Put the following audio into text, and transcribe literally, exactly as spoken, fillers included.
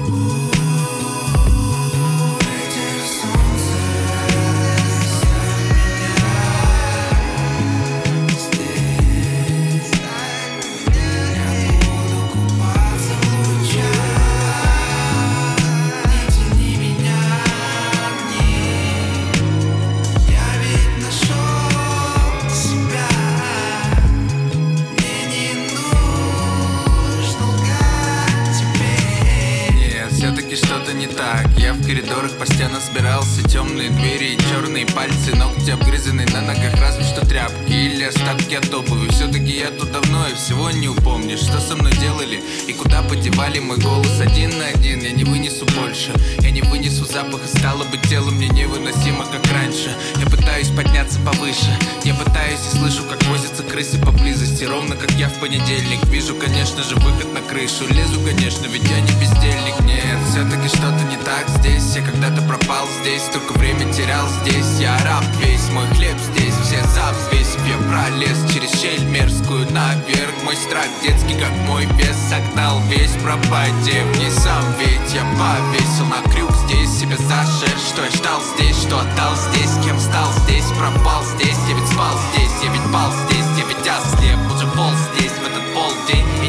Все-таки что-то не так. Я в коридорах по стенам собирался. Темные двери и черные пальцы, ногти обгрызаны на ногах, разве что тряпки или остатки от обуви. Все-таки я тут давно и всего не упомнишь, что со мной делали и куда подевали мой голос. Один на один я не вынесу больше. Я не вынесу запаха, стало быть, тело мне невыносимо, как раньше. Я пытаюсь подняться повыше. Я пытаюсь и слышу, как возятся крысы поблизости. Ровно как я в понедельник. Вижу, конечно же, выход на крышу. Лезу, конечно, ведь я не бездельник. Нет, все-таки что-то не так здесь. Я когда-то пропал здесь, столько время терял здесь. Я раб весь, мой хлеб здесь. Все за взвесив, я пролез через щель мерзкую наверх. Мой страх детский, как мой вес, согнал весь. Пропадем не сам, ведь я повесил на крюк здесь себя за шерсть. Что я ждал здесь, что отдал здесь, кем стал здесь, пропал здесь. Я ведь спал здесь, я ведь пал здесь, я ведь ослеп, уже пол здесь в этот полдень.